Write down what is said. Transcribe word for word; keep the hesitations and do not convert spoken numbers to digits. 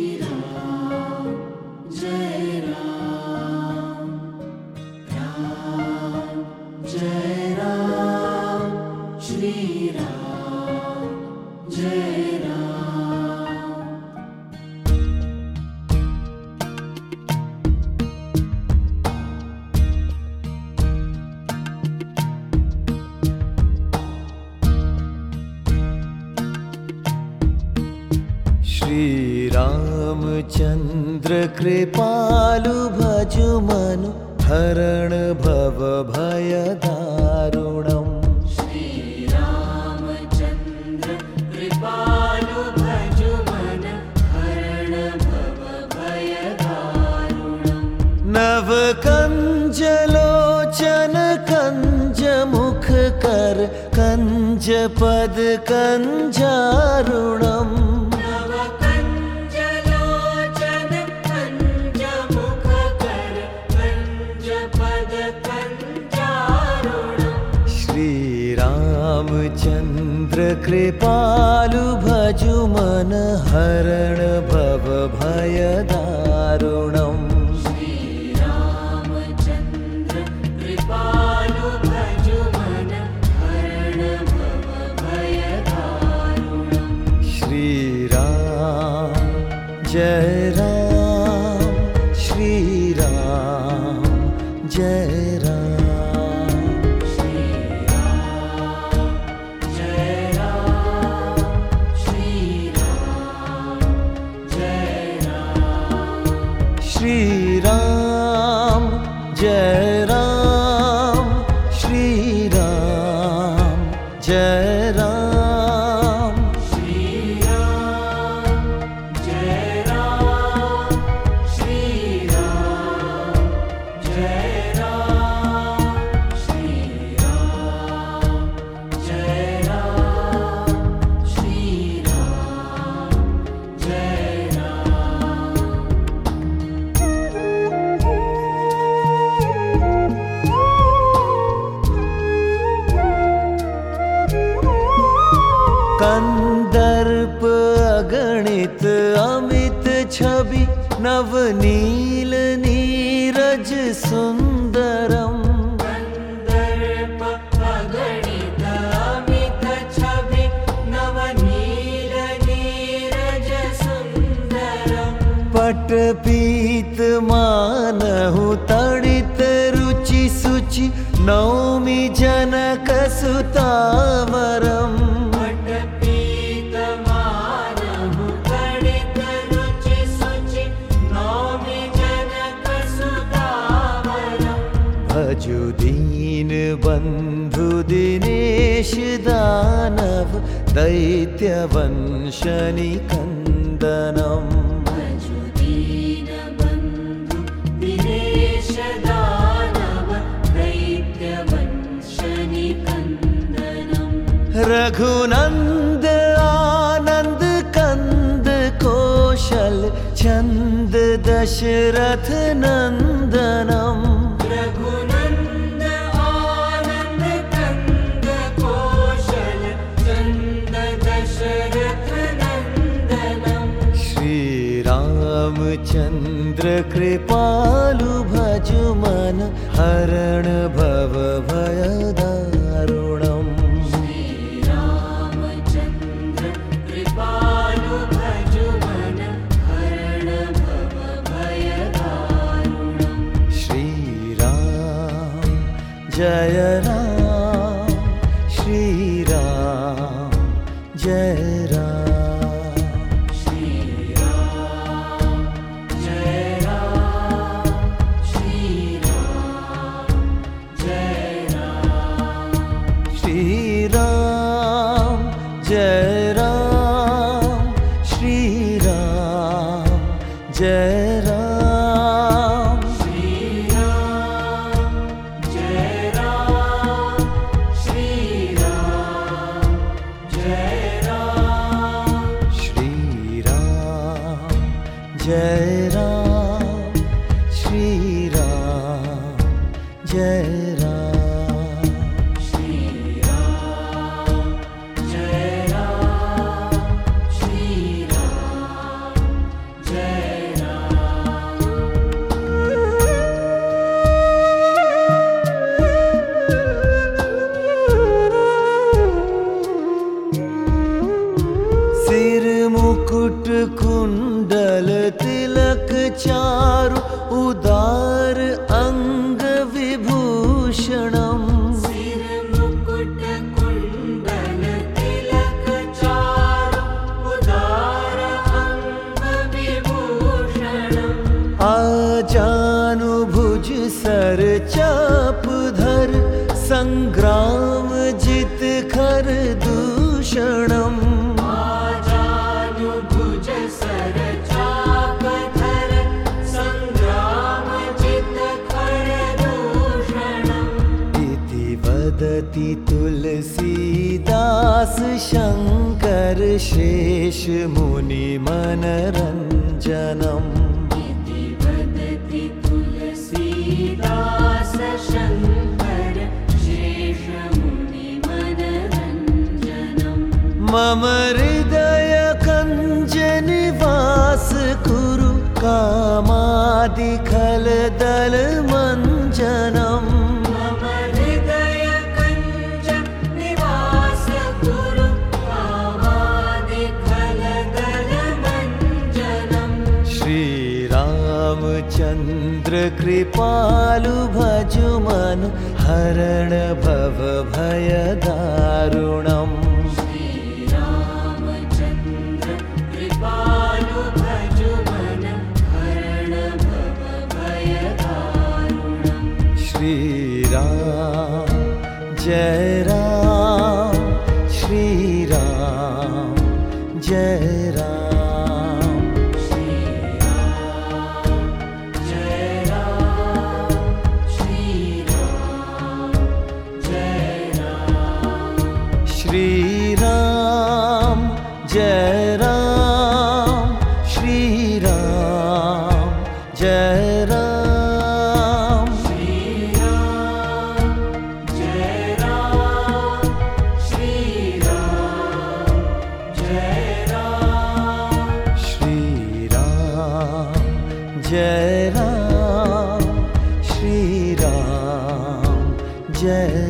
श्री रामचंद्र कृपालु भजु मनु हरण भव भय दारुणम्। श्री रामचंद्र कृपालु भजु मन हरण भव भय दारुणम्। नव कंज लोचन कंज मुख कर कंज पद कंजारुणम्। रामचंद्र कृपालु भजु मन हरण भव भय दारुणम्। श्री रामचंद्र कृपालु भजु मन हरण भव भय दारुणम्। श्री राम जय राम श्री राम जय राम। श्री राम जय राम श्री राम जय राम। श्री राम जय राम श्री राम जय राम। श्री राम जय राम श्री राम जय राम। कंदर्प अगणित अमित छवि नवनील नीरज सुंदरम। कंदर्प अगणित अमित छवि नवनील नीरज सुंदरम। पटपीत मानहु तड़ित रुचि सुचि नौमि जनक सुतावरम। भजु दीन बंधु दिनेश दानव दैत्य वंश निकंदनम्। भजु दीन बंधु दिनेश दानव दैत्य वंश निकंदनम्। रघुनंद आनंद कंद कौशल चंद दशरथ नंदनम्। रघुनंद आनंद कंद कौशल चंद दशरथ नंदनम्। श्री रामचंद्र कृपालु भजु मन हरण भव भय दारुणम्। श्री रामचंद्र कृपालु भजु मन हरण भव भय दारुणम्। श्री राम जय राम श्री राम जय राम। श्री राम जय राम श्री राम जय राम। श्री राम जय राम श्री राम जय राम। श्री राम जय राम श्री राम जय राम। श्री राम जय राम श्री राम जय राम। श्री राम जय राम श्री राम जय चारु उदार अंग विभूषणम् सिरमुकुट कुण्डल तिलक चारु उदार अंग विभूषणम् आजानुभुज सर चापधर संग्राम जित खर दूषणम् आजानुभुज सर चापधर संग्राम जित खर दूषणम् इति वदति तुलसीदास शंकर शेष मुनि मनरंजनम् इति वदति तुलसीदास शंकर शेष मुनि मनरंजनम् मम हृदय कंज निवास कुरु कामादि खल दल मंजनम् मम हृदय कंज निवास कुरु कामादि खल दल मंजनम् श्री रामचंद्र कृपालु भजु मन हरण भव भय दारुणम् श्रीरामचन्द्र कृपालु भजु मन हरण भव भयदारुणम् श्री राम जय राम श्री राम जय राम श्रीराम जय राम श्रीराम जय राम श्री राम जय राम श्री राम जय राम श्रीराम जय राम श्रीराम जय राम श्री राम जय राम श्री राम जय